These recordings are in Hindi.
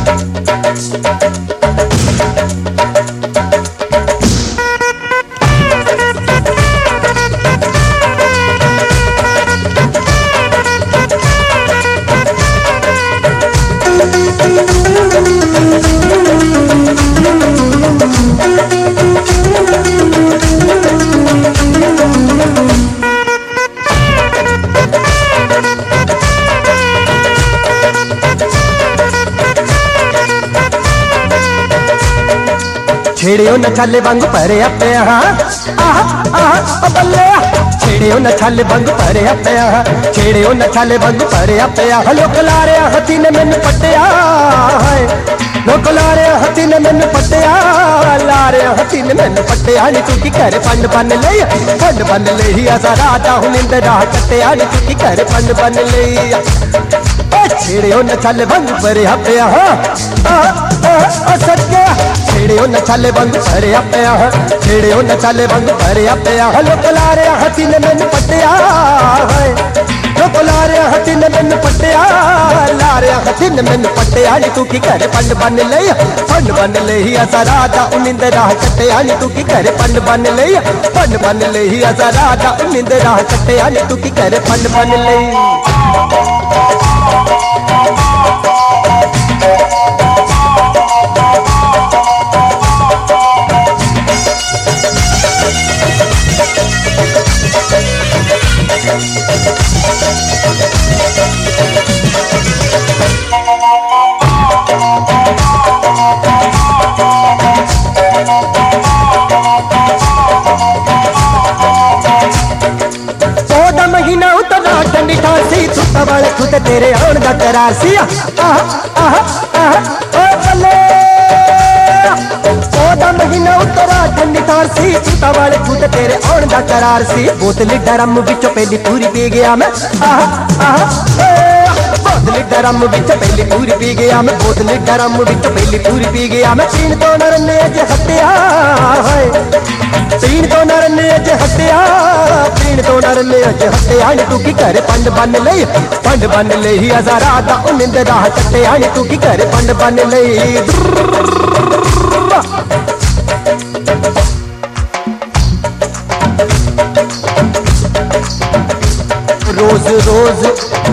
छेड़ियो न छाले वांग भरे पे बल्ले छेड़ियो न छाले वांग भरे पे छेड़ियो न छाले वांग भरे पे लोक लारे हथी ने मैनू पटिया लोक लारे हथी ने मैनू पटिया लारे हथी ने मैनू पटिया नी तू की करे पंड बन ले असा राजा हूं निंदरा कटिया नी तू की करे पंड बन ले छेड़ियो न छाले वांग भरे पे सच्चे छेड़ियो न छाले वांग भरे पे छेड़ियो न छाले वांग भरे पे लोक लारे हथी ने मैनू पटिया लोक लारे हथी ने मैनू पटिया लारे हथी ने मैनू पटिया नी तू की करे पंड बन ले असा राजा निंदरा कटिया नी तू की करे पंड बन ले असा राजा निंदरा कटिया नी तू की करे पंड बन ले महीना उतरा ठंडी ठासी सुता वाले खुद तेरे आन दा करार सी चौदह महीना उतरा ठंडी ठासी सुता वाले खुद तेरे आन दा करार सी बोतली ड्रम विचों पहली पूरी पी गया मैं बोतली ड्रम विचों पहली पूरी पी गया मैं बोतली ड्रम विचों पहली पूरी पी गया मैं पीन तो नरने अज हत्या पीन तो नरने अज हत्या पीन तो नरने अज हत्या नी तू की करे पंड बन ले अजा राधा निंदरा कटिया नी तू की करे पंड बन ले रोज रोज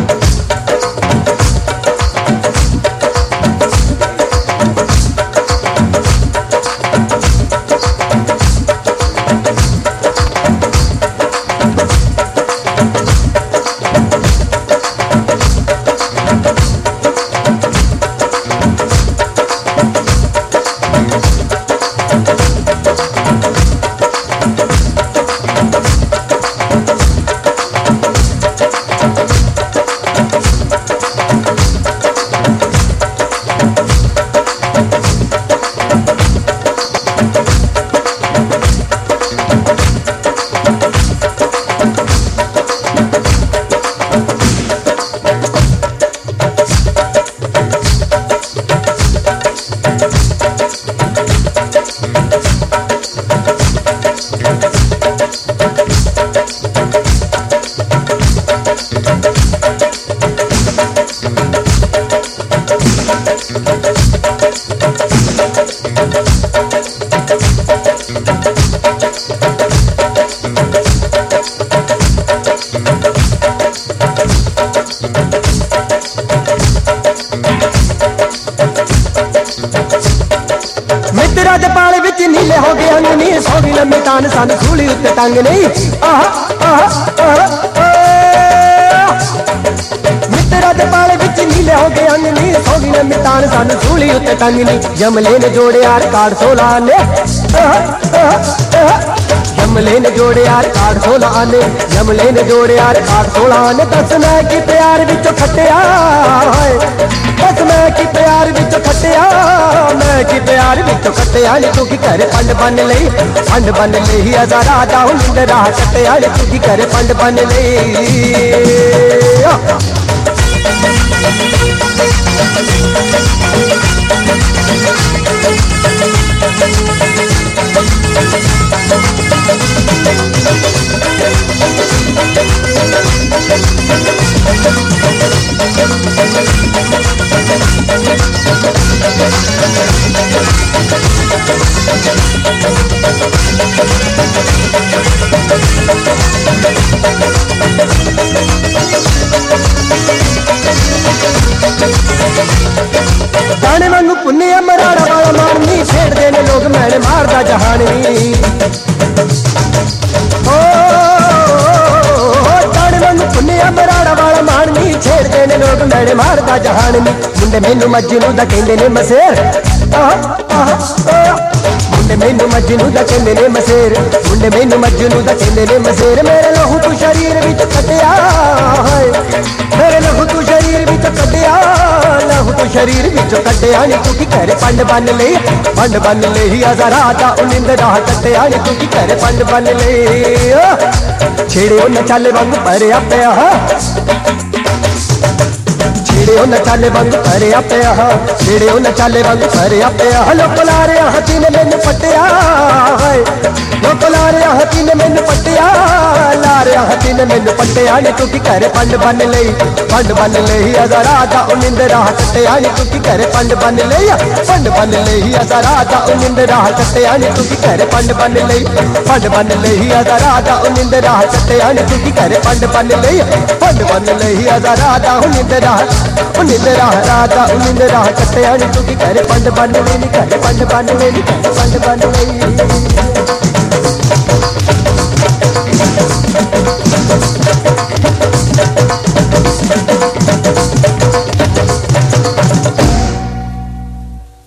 पाले विच नीले हो गए अंग नी सो भी लम्बी तान सन सूली उत्ते टंग नहीं मित्रा दे पाले विच नीले हो गए अंग नी सो भी लम्बी तान सन सूली उत्ते टंग नहीं जमले ने जोड़े यार कार्ड 16 ने जमले ने जोड़े यार कार्ड 16 ने जमले ने जोड़े यार कार्ड 16 ने दस मैं की प्यार विचों खटिया दस मैं की प्यार विचों खटिया मैं की प्यार विचों खटिया नी तू की करे पंड बन ले अजा राजा हूं निंदरा कटिया नी तू की करे पंड बन ले गड़े मारदा जहान नी मुंडे मैनू मजनू दा कहंदे ने मसेर मुंडे मैनू मजनू दा कहंदे ने मसेर मुंडे मैनू मजनू दा कहंदे ने मसेर मेरे लहू तू शरीर विच कटिया मेरे लहू तू शरीर विच कटिया लहू तू शरीर विच कटिया नी तू की करे पंड बन ले जरा दा उनिंद राह कटिया नी तू की करे पंड बन ले छेड़े ओ न चल वांग भरिया पिया छेड़े ओ न चल वांग भरिया पिया छेड़े ओ न चल वांग भरिया पिया लोक ला रहा हाथी ने मैनू पटिया लोक ला रहा हाथी ने मैनू पटिया ला रहा हाथी ने मैनू पटिया नी तू की करे पंड बन ले जरा दा उनिंद राह कटिया नी तू की करे पंड बन ले जरा दा उनिंद राह कटिया नी तू की करे पंड बन ले जरा दा उनिंद राह कटिया नी तू की करे पंड बन ले जरा दा उनिंद राह कटिया नी तू की करे पंड बन ले पंड बन ले